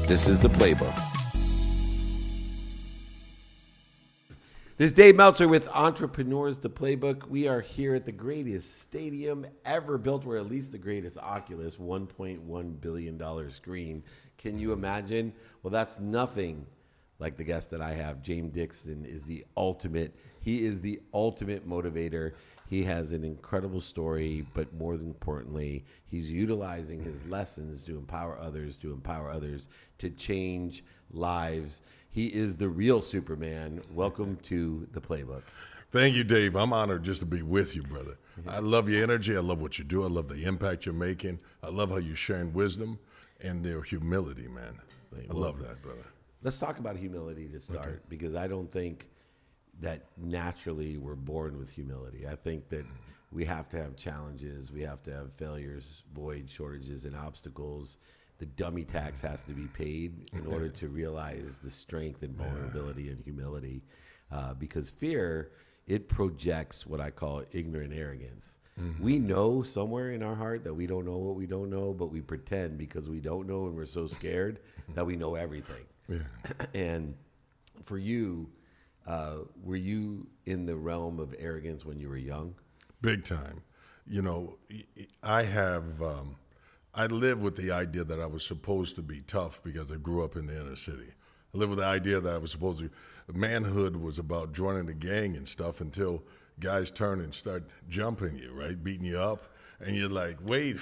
This is The Playbook. This is Dave Meltzer with Entrepreneurs, The Playbook. We are here at the greatest stadium ever built, or at least the greatest Oculus $1.1 billion screen. Can you imagine? Well, that's nothing like the guest that I have. James Dixon is the ultimate. He is the ultimate motivator. He has an incredible story, but more than importantly, he's utilizing his lessons to empower others to change lives. He is the real Superman. Welcome to The Playbook. Thank you, Dave. I'm honored just to be with you, brother. I love your energy. I love what you do. I love the impact you're making. I love how you're sharing wisdom and their humility, man. I love that, brother. Let's talk about humility to start, because I don't think that naturally we're born with humility. I think that we have to have challenges. We have to have failures, voids, shortages, and obstacles. The dummy tax has to be paid in order to realize the strength and vulnerability and humility. Because fear, it projects what I call ignorant arrogance. Mm-hmm. We know somewhere in our heart that we don't know what we don't know, but we pretend because we don't know and we're so scared that we know everything. Yeah. And for you, were you in the realm of arrogance when you were young? Big time. You know, I live with the idea that I was supposed to be tough because I grew up in the inner city. I live with the idea that I was supposed to, manhood was about joining the gang and stuff until guys turn and start jumping you, right? Beating you up. And you're like, wait.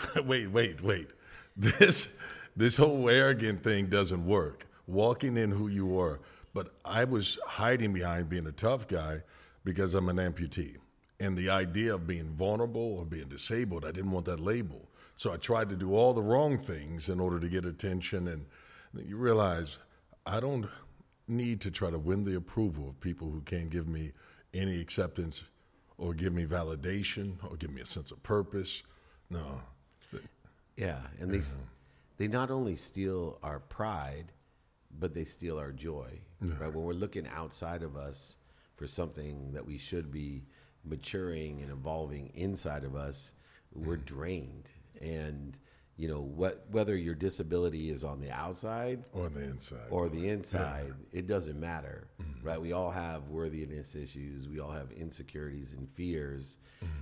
This whole arrogant thing doesn't work. Walking in who you were. But I was hiding behind being a tough guy because I'm an amputee. And the idea of being vulnerable or being disabled, I didn't want that label. So I tried to do all the wrong things in order to get attention. And you realize I don't need to try to win the approval of people who can't give me any acceptance or give me validation or give me a sense of purpose. No. Yeah, and they not only steal our pride, but they steal our joy. Yeah. Right? When we're looking outside of us for something that we should be maturing and evolving inside of us, we're drained. And you know whether your disability is on the outside or the inside, it doesn't matter, right? We all have worthiness issues. We all have insecurities and fears.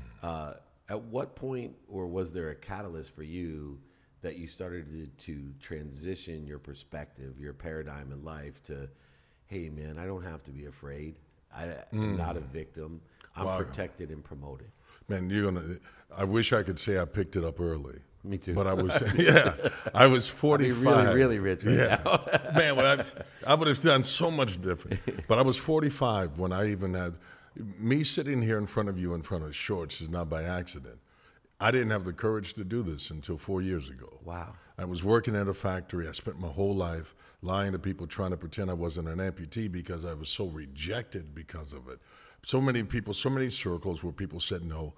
At what point, or was there a catalyst for you that you started to transition your perspective, your paradigm in life to, hey man, I don't have to be afraid. I'm not a victim. I'm protected and promoted. Man, I wish I could say I picked it up early. Me too. But I was 45. I'd be really rich now. Man, I would have done so much different. But I was 45 when I even had, me sitting here in front of you in front of shorts is not by accident. I didn't have the courage to do this until 4 years ago. Wow. I was working at a factory. I spent my whole life lying to people, trying to pretend I wasn't an amputee because I was so rejected because of it. So many people, so many circles where people said no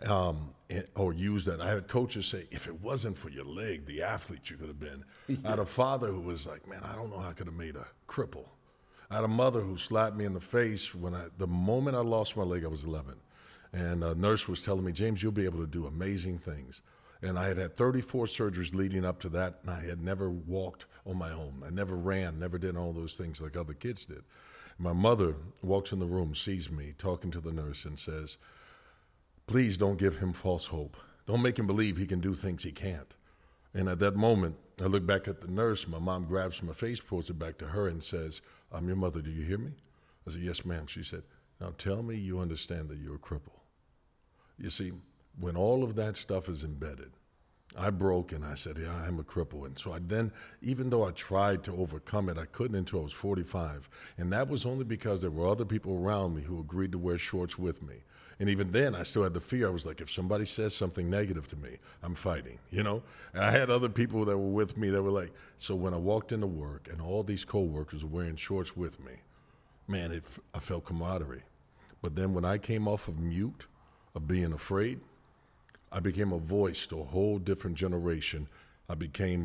or used that. I had coaches say, if it wasn't for your leg, the athlete you could have been. I had a father who was like, man, I don't know how I could have made a cripple. I had a mother who slapped me in the face the moment I lost my leg, I was 11. And a nurse was telling me, James, you'll be able to do amazing things. And I had had 34 surgeries leading up to that, and I had never walked on my own. I never ran, never did all those things like other kids did. My mother walks in the room, sees me talking to the nurse, and says, please don't give him false hope. Don't make him believe he can do things he can't. And at that moment, I look back at the nurse. My mom grabs my face, pulls it back to her, and says, I'm your mother. Do you hear me? I said, yes, ma'am. She said, now tell me you understand that you're a cripple. You see, when all of that stuff is embedded, I broke and I said, yeah, I'm a cripple. And so I then, even though I tried to overcome it, I couldn't until I was 45. And that was only because there were other people around me who agreed to wear shorts with me. And even then, I still had the fear. I was like, if somebody says something negative to me, I'm fighting, you know? And I had other people that were with me that were like, so when I walked into work and all these coworkers were wearing shorts with me, man, I felt camaraderie. But then when I came off of mute, of being afraid, I became a voice to a whole different generation. I became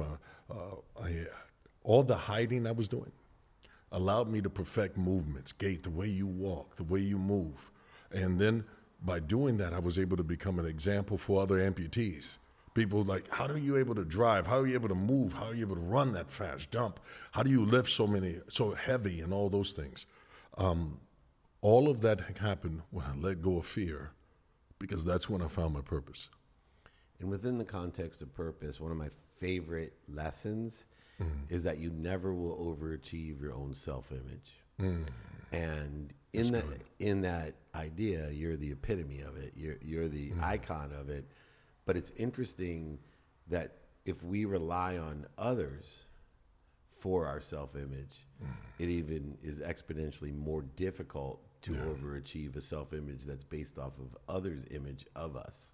all the hiding I was doing allowed me to perfect movements, gait, the way you walk, the way you move. And then by doing that, I was able to become an example for other amputees. People like, how are you able to drive? How are you able to move? How are you able to run that fast, jump? How do you lift so heavy and all those things? All of that happened when I let go of fear, because that's when I found my purpose. And within the context of purpose, one of my favorite lessons is that you never will overachieve your own self-image. And in that idea, you're the epitome of it. You're the icon of it. But it's interesting that if we rely on others for our self-image, it even is exponentially more difficult to overachieve a self-image that's based off of others' image of us.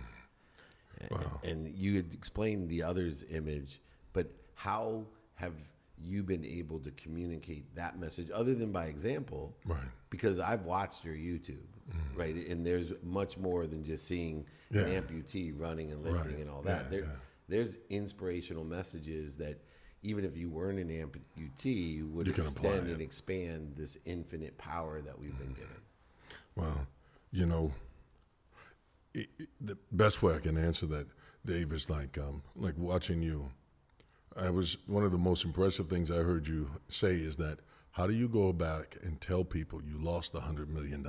Wow. And you had explained the others' image, but how have you been able to communicate that message other than by example? Right. Because I've watched your YouTube, right? And there's much more than just seeing an amputee running and lifting and all that. There's inspirational messages that even if you weren't an amputee would extend and expand this infinite power that we've been given. Well, you know, the best way I can answer that, Dave, is like watching you. One of the most impressive things I heard you say is that, how do you go back and tell people you lost $100 million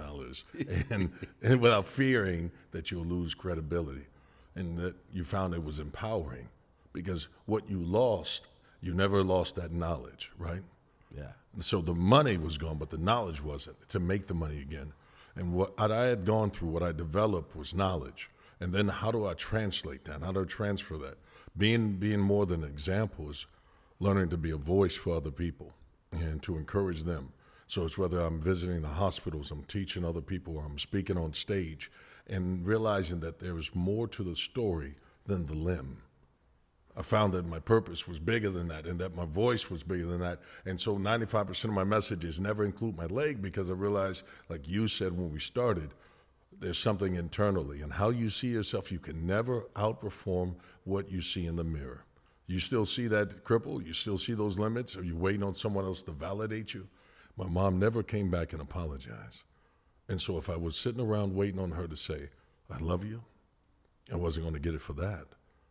and without fearing that you'll lose credibility, and that you found it was empowering, because what you lost, you never lost that knowledge, right? Yeah. So the money was gone, but the knowledge wasn't, to make the money again. And what I had gone through, what I developed was knowledge. And then how do I translate that? How do I transfer that? Being more than an example is learning to be a voice for other people and to encourage them. So it's whether I'm visiting the hospitals, I'm teaching other people, or I'm speaking on stage, and realizing that there is more to the story than the limb. I found that my purpose was bigger than that, and that my voice was bigger than that. And so 95% of my messages never include my leg, because I realized, like you said when we started, there's something internally. And how you see yourself, you can never outperform what you see in the mirror. You still see that cripple? You still see those limits? Are you waiting on someone else to validate you? My mom never came back and apologized. And so if I was sitting around waiting on her to say, I love you, I wasn't going to get it for that.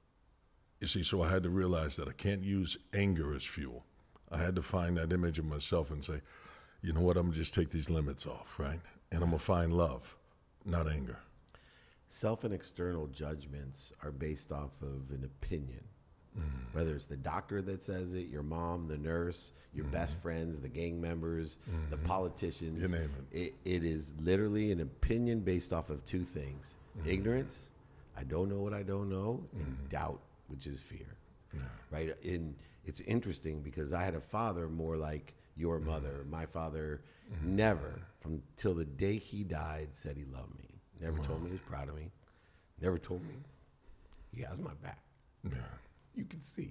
You see, so I had to realize that I can't use anger as fuel. I had to find that image of myself and say, you know what, I'm going to just take these limits off, right? And I'm going to find love, not anger. Self and external judgments are based off of an opinion. Whether it's the doctor that says it, your mom, the nurse, your best friends, the gang members, the politicians. You name it. It is literally an opinion based off of two things. Ignorance, I don't know what I don't know, and doubt, which is fear. Right? And it's interesting because I had a father more like your mother. My father never, from till the day he died, said he loved me. Never told me he was proud of me. Never told me he has my back. Yeah. You can see,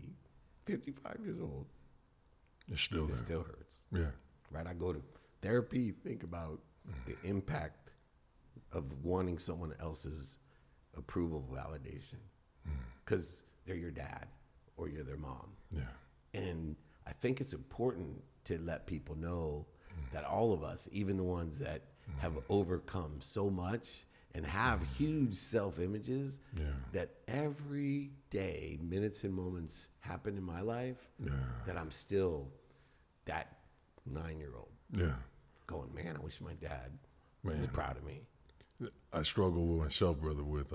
55 years old, It's still it there. still hurts. Yeah. Right? I go to therapy, think about the impact of wanting someone else's approval, validation, because they're your dad or you're their mom. Yeah. And I think it's important to let people know that all of us, even the ones that have overcome so much and have huge self-images, that every day, minutes and moments happen in my life that I'm still that 9-year-old Yeah. going, man, I wish my dad was proud of me. I struggle with myself, brother, with,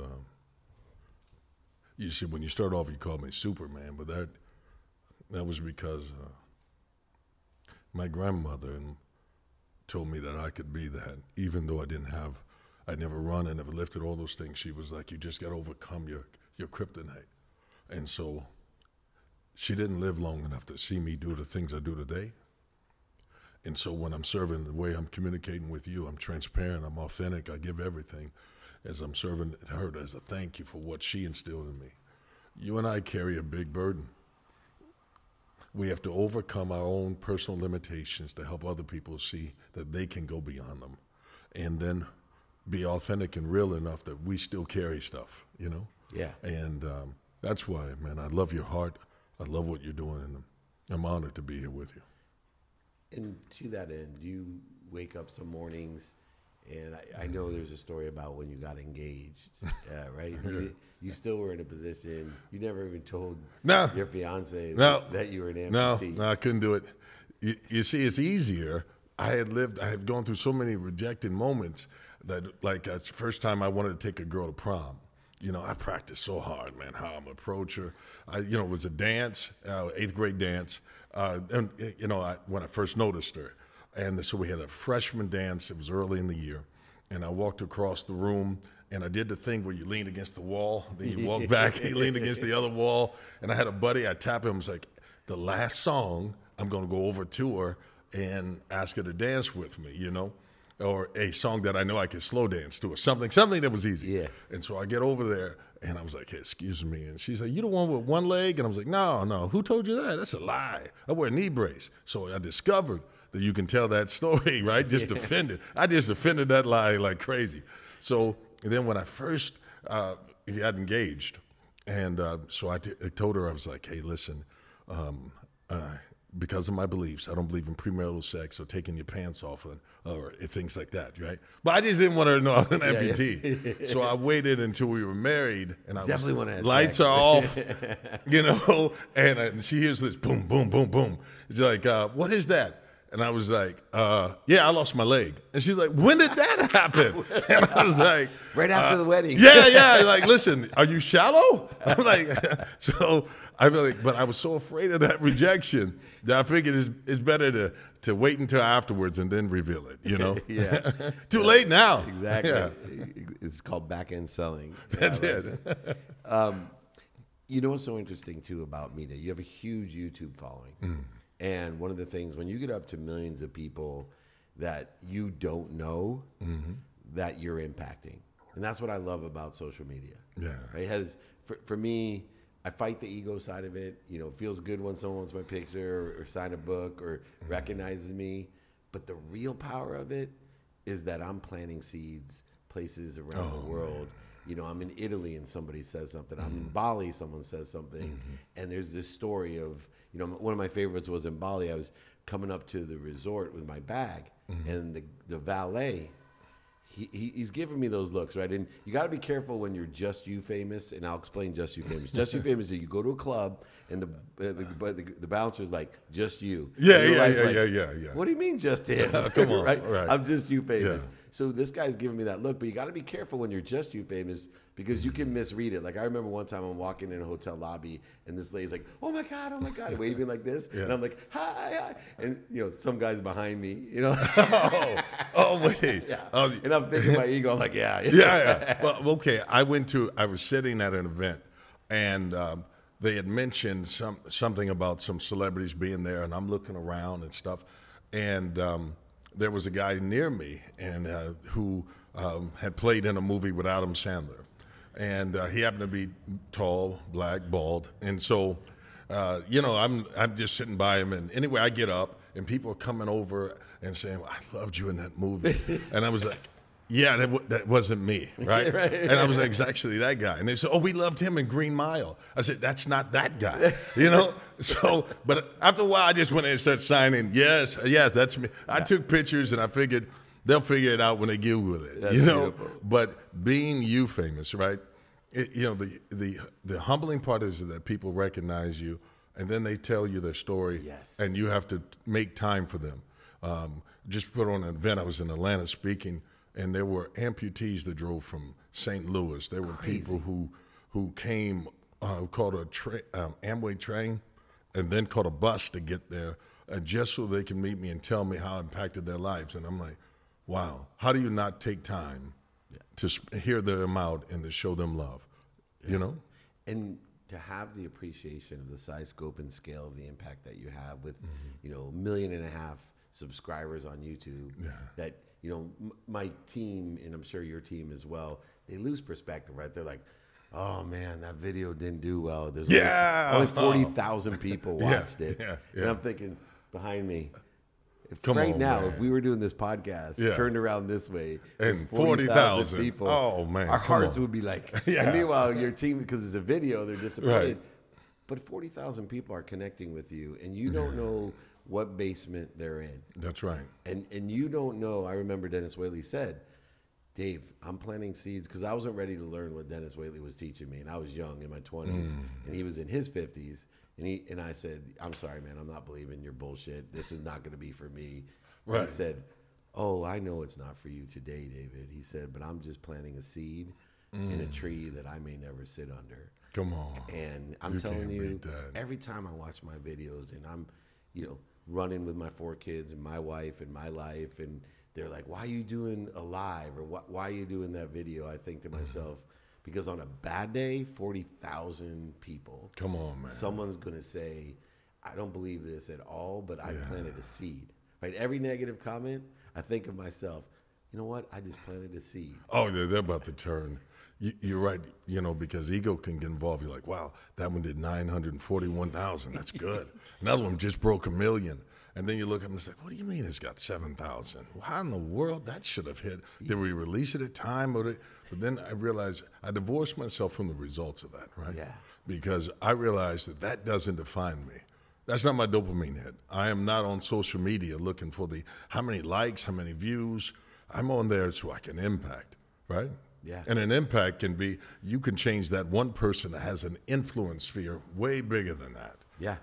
you see, when you start off, you called me Superman, but that was because my grandmother told me that I could be that, even though I never run, I never lifted, all those things. She was like, you just got to overcome your kryptonite. And so she didn't live long enough to see me do the things I do today. And so when I'm serving, the way I'm communicating with you, I'm transparent, I'm authentic, I give everything as I'm serving her as a thank you for what she instilled in me. You and I carry a big burden. We have to overcome our own personal limitations to help other people see that they can go beyond them. And then be authentic and real enough that we still carry stuff, you know? Yeah. And that's why, man, I love your heart. I love what you're doing, and I'm honored to be here with you. And to that end, you wake up some mornings And I know there's a story about when you got engaged, right? You still were in a position, you never even told your fiance that you were an amputee. No, I couldn't do it. You see, it's easier. I had gone through so many rejected moments that, like, first time I wanted to take a girl to prom. I practiced so hard, man, how I'm approach her. It was a dance, 8th grade dance. And when I first noticed her. And so we had a freshman dance. It was early in the year. And I walked across the room, and I did the thing where you lean against the wall. Then you walk back, you lean against the other wall. And I had a buddy, I tapped him. I was like, the last song, I'm going to go over to her and ask her to dance with me, or a song that I know I could slow dance to, or something that was easy. Yeah. And so I get over there, and I was like, hey, excuse me. And she's like, you the one with one leg? And I was like, no, who told you that? That's a lie. I wear a knee brace. So I discovered that you can tell that story, right? Just defend it. I just defended that lie like crazy. So then when I first got engaged, and so I told her, I was like, hey, listen, because of my beliefs, I don't believe in premarital sex or taking your pants off or things like that, right? But I just didn't want her to know I was an amputee. Yeah. So I waited until we were married, and I definitely want to have lights sex. are off, and she hears this boom, boom, boom, boom. She's like, what is that? And I was like, yeah, I lost my leg. And she's like, when did that happen? And I was like, right after the wedding. Yeah. Like, listen, are you shallow? I'm like, so I'm like, but I was so afraid of that rejection that I figured it's better to wait until afterwards and then reveal it, Yeah. Too late now. Exactly. Yeah. It's called back-end selling. That's it. You know what's so interesting, too, about Mita? You have a huge YouTube following. And one of the things, when you get up to millions of people that you don't know, that you're impacting. And that's what I love about social media. Yeah. Right? For me, I fight the ego side of it. It feels good when someone wants my picture or sign a book or recognizes me. But the real power of it is that I'm planting seeds places around the world. Man. I'm in Italy and somebody says something. I'm in Bali, someone says something. And there's this story of, one of my favorites was in Bali. I was coming up to the resort with my bag, and the valet, he's giving me those looks, right? And you got to be careful when you're Just You famous, and I'll explain Just You famous. Just You famous is you go to a club, and the bouncer's like, just you. Yeah. What do you mean just him? Come on, right? Right. I'm Just You famous. Yeah. So this guy's giving me that look, but you got to be careful when you're Just You famous because you can misread it. Like I remember one time I'm walking in a hotel lobby and this lady's like, oh my God, waving like this. Yeah. And I'm like, hi. And some guy's behind me, wait. Yeah. And I'm thinking my ego, I'm like, yeah. Yeah. Well, okay. I was sitting at an event and they had mentioned something about some celebrities being there, and I'm looking around and stuff. And there was a guy near me and who had played in a movie with Adam Sandler. And he happened to be tall, black, bald. And so, I'm just sitting by him. And anyway, I get up, and people are coming over and saying, well, I loved you in that movie. And I was like, yeah, that wasn't me, right? Right? And I was like, it's actually that guy. And they said, oh, we loved him in Green Mile. I said, that's not that guy, So, but after a while, I just went in and started signing, yes, that's me. Yeah. I took pictures, and I figured they'll figure it out when they Google it, That's beautiful. But being you famous, right? The humbling part is that people recognize you, and then they tell you their story, yes. And you have to make time for them. Just put on an event. I was in Atlanta speaking, and there were amputees that drove from St. Louis. There were people who came, called a Amway train, and then caught a bus to get there, just so they can meet me and tell me how it impacted their lives. And I'm like, wow, how do you not take time to hear them out and to show them love, And to have the appreciation of the size, scope, and scale of the impact that you have with, 1.5 million subscribers on YouTube, that, my team, and I'm sure your team as well, they lose perspective, right? They're like, oh man, that video didn't do well. There's only 40,000 people watched it. Yeah. And I'm thinking behind me, if we were doing this podcast, turned around this way, and 40,000 people, oh man, our hearts would be like, and meanwhile, your team, because it's a video, they're disappointed. Right. But 40,000 people are connecting with you, and you don't know what basement they're in. That's right. And you don't know, I remember Dennis Whaley said, Dave, I'm planting seeds because I wasn't ready to learn what Dennis Waitley was teaching me, and I was young in my 20s, and he was in his 50s, and I said, "I'm sorry, man, I'm not believing your bullshit. This is not going to be for me." Right. He said, "Oh, I know it's not for you today, David." He said, "But I'm just planting a seed in a tree that I may never sit under." Come on. And I'm You telling can't you, beat that. every time I watch my videos and I'm, running with my 4 kids and my wife and my life, and they're like, "Why are you doing a live?" or why are you doing that video? I think to myself, because on a bad day, 40,000 people, Come on, man. someone's going to say, "I don't believe this at all, but I planted a seed." Right? Every negative comment, I think of myself, you know what? I just planted a seed. Oh, they're about to turn. You're right, because ego can get involved. You're like, wow, that one did 941,000. That's good. Another one just broke 1 million. And then you look up and say, what do you mean it's got 7,000? Well, how in the world that should have hit? Did we release it at time? But then I realized I divorced myself from the results of that, right? Yeah. Because I realized that doesn't define me. That's not my dopamine hit. I am not on social media looking for how many likes, how many views. I'm on there so I can impact, right? Yeah. And an impact can be, you can change that one person that has an influence sphere way bigger than that. Yeah.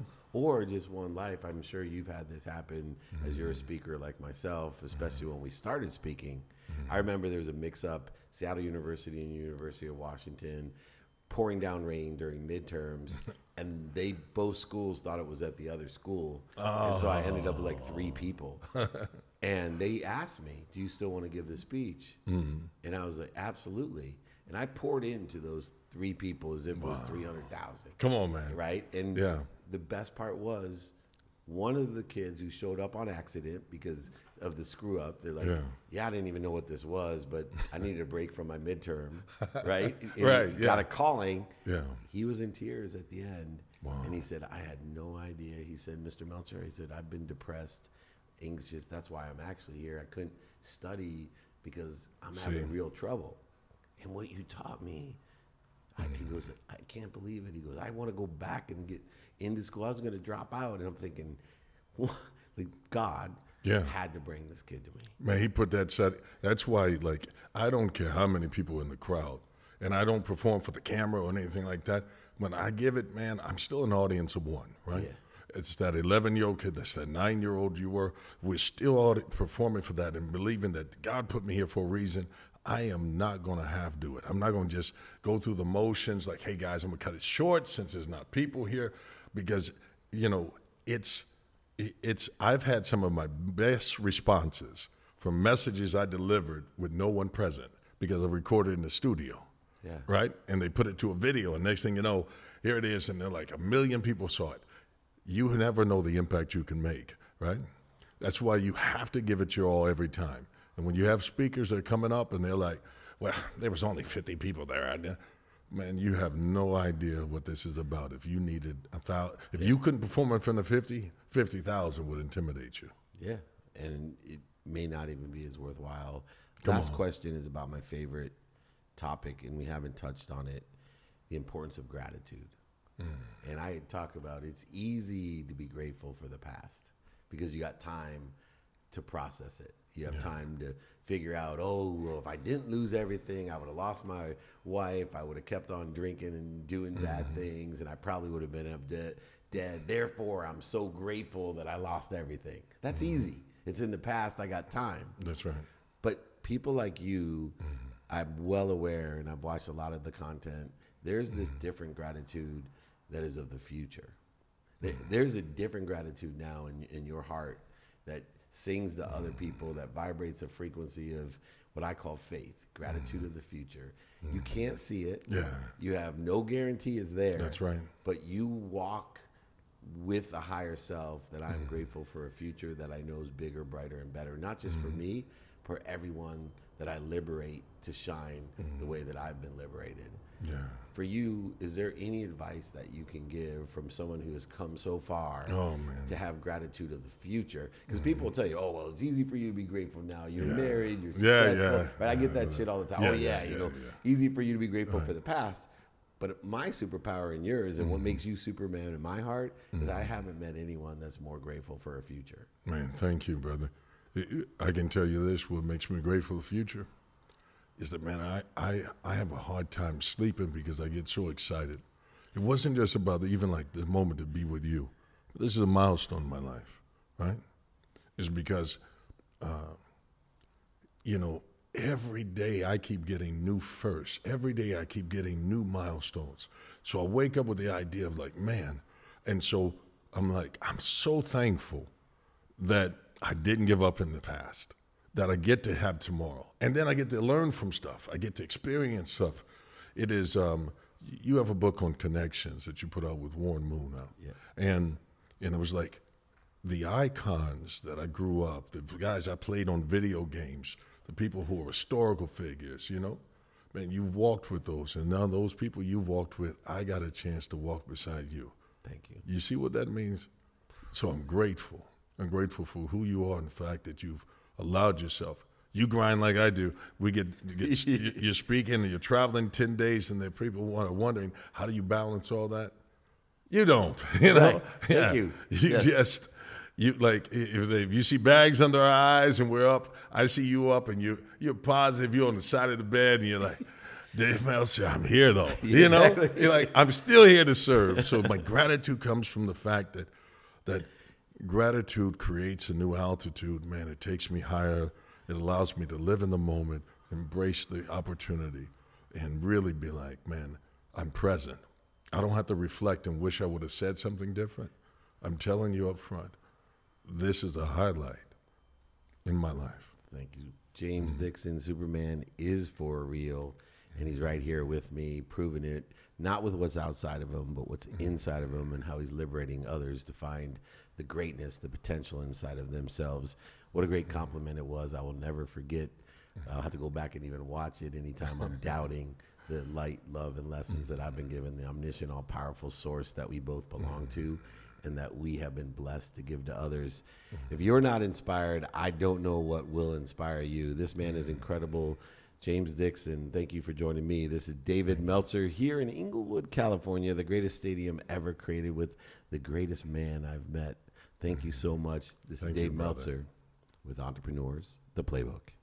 Or just one life. I'm sure you've had this happen as you're a speaker like myself, especially when we started speaking. I remember there was a mix-up, Seattle University and University of Washington, pouring down rain during midterms, and both schools thought it was at the other school. And so I ended up with like 3 people. And they asked me, "Do you still want to give the speech?" And I was like, "Absolutely." And I poured into those 3 people as if it was 300,000. Come on, man. Right? And Yeah. the best part was one of the kids who showed up on accident because of the screw up, they're like, yeah, I didn't even know what this was, but I needed a break from my midterm, right? And Right, he got a calling. Yeah. He was in tears at the end. Wow. And he said, "I had no idea." He said, "Mr. Melcher," he said, "I've been depressed, anxious. That's why I'm actually here. I couldn't study because I'm having real trouble. And what you taught me," he goes, "I can't believe it." He goes, "I want to go back and get into school. I was going to drop out." And I'm thinking, what? Like, God had to bring this kid to me. Man, he put that set. That's why, I don't care how many people in the crowd, and I don't perform for the camera or anything like that. When I give it, man, I'm still an audience of one, right? Yeah. It's that 11-year-old kid, that's that 9-year-old you were. We're still performing for that and believing that God put me here for a reason. I am not going to half do it. I'm not going to just go through the motions like, hey, guys, I'm going to cut it short since there's not people here. Because, I've had some of my best responses from messages I delivered with no one present because I recorded in the studio. Yeah. Right? And they put it to a video, and next thing you know, here it is, and they're like 1 million people saw it. You never know the impact you can make, right? That's why you have to give it your all every time. And when you have speakers that are coming up and they're like, well, there was only 50 people there. Man, you have no idea what this is about. If you needed 1,000, if you couldn't perform in front of 50,000 would intimidate you. Yeah, and it may not even be as worthwhile. Come Last on. question is about my favorite topic, and we haven't touched on it, the importance of gratitude. And I talk about it's easy to be grateful for the past because you got time to process it. You have time to figure out, well, if I didn't lose everything, I would have lost my wife. I would have kept on drinking and doing bad things, and I probably would have been dead. Therefore, I'm so grateful that I lost everything. That's easy. It's in the past. I got time. That's right. But people like you, I'm well aware, and I've watched a lot of the content. There's this different gratitude that is of the future. There's a different gratitude now in your heart that sings to other people, that vibrates a frequency of what I call faith, gratitude of the future. You can't see it. Yeah. You have no guarantee it's there. That's right. But you walk with a higher self that I'm grateful for a future that I know is bigger, brighter, and better. Not just for me, for everyone that I liberate to shine the way that I've been liberated. Yeah. For you, is there any advice that you can give from someone who has come so far to have gratitude of the future? Because people will tell you, well, it's easy for you to be grateful now. You're married, you're successful. Right? I get that shit all the time. Easy for you to be grateful for the past. But my superpower and yours, and what makes you Superman in my heart, is I haven't met anyone that's more grateful for a future. Man, thank you, brother. I can tell you this, what makes me grateful for the future. is that, man, I have a hard time sleeping because I get so excited. It wasn't just about even like the moment to be with you. This is a milestone in my life, right? It's because, every day I keep getting new firsts. Every day I keep getting new milestones. So I wake up with the idea of like, man. And so I'm like, I'm so thankful that I didn't give up in the past, that I get to have tomorrow. And then I get to learn from stuff. I get to experience stuff. It is, you have a book on connections that you put out with Warren Moon now. Yeah. And it was like the icons that I grew up, the guys I played on video games, the people who are historical figures, man, you've walked with those. And now those people you've walked with, I got a chance to walk beside you. Thank you. You see what that means? So I'm grateful. I'm grateful for who you are and the fact that you've allowed yourself. You grind like I do. You're speaking and you're traveling 10 days and the people are wondering, how do you balance all that? You don't, Right. Thank you. If you see bags under our eyes and we're up, I see you up and you're positive, you're on the side of the bed and you're like, Dave Meltzer, I'm here though. Exactly. You're like, I'm still here to serve. So my gratitude comes from the fact that gratitude creates a new altitude, man. It takes me higher. It allows me to live in the moment, embrace the opportunity, and really be like, man, I'm present. I don't have to reflect and wish I would have said something different. I'm telling you up front, this is a highlight in my life. Thank you. James Dixon, Superman, is for real, and he's right here with me, proving it, not with what's outside of him, but what's inside of him and how he's liberating others to find the greatness, the potential inside of themselves. What a great compliment it was. I will never forget. I'll have to go back and even watch it anytime I'm doubting the light, love, and lessons that I've been given, the omniscient, all-powerful source that we both belong to and that we have been blessed to give to others. If you're not inspired, I don't know what will inspire you. This man is incredible. James Dixon, thank you for joining me. This is David Meltzer here in Inglewood, California, the greatest stadium ever created with the greatest man I've met. Thank you so much. This is Dave Meltzer with Entrepreneurs, The Playbook.